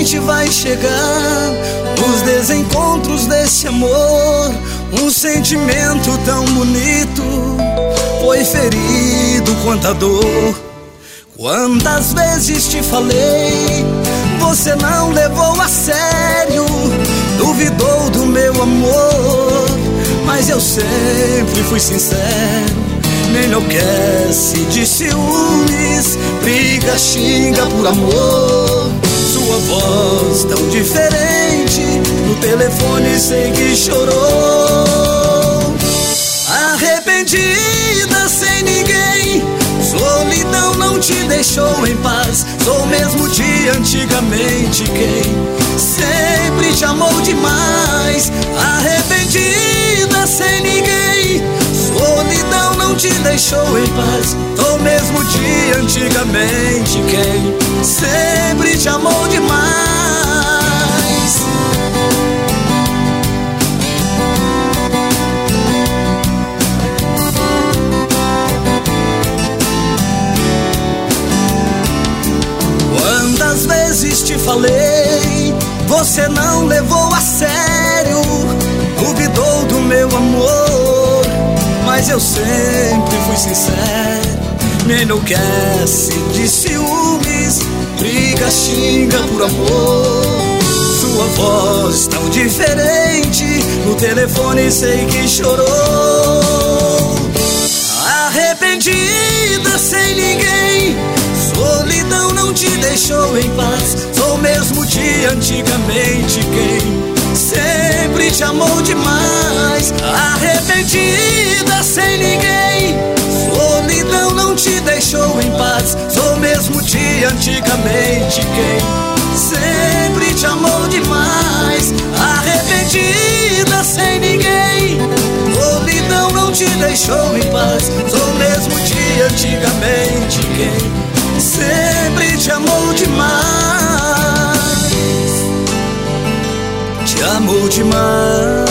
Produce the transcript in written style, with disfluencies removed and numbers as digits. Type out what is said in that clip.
gente vai chegar nos desencontros desse amor. Um sentimento tão bonito foi ferido quanta dor. Quantas vezes te falei, você não levou a sério, duvidou do meu amor, mas eu sempre fui sincero. Me enlouquece de ciúmes, briga, xinga por amor. Sua voz tão diferente, no telefone sei que chorou. Arrependida sem ninguém, solidão não te deixou em paz. Sou mesmo de antigamente quem sempre te amou demais. Arrependida sem ninguém, solidão não te deixou em paz. Sou mesmo de antigamente quem sempre te amou demais. Quantas vezes te falei, você não levou a sério, duvidou do meu amor, mas eu sempre fui sincero. Me enlouquece de ciúmes, briga, xinga por amor. Sua voz tão diferente, no telefone sei que chorou. Arrependida sem ninguém, solidão não te deixou em paz. Sou mesmo de antigamente quem sempre te amou demais. Arrependida sem ninguém, solidão não te deixou em paz. Sou mesmo de antigamente quem sempre te amou demais. Arrependida sem ninguém, solidão não te deixou em paz. Sou mesmo de antigamente quem sempre te amou demais. Te amou demais.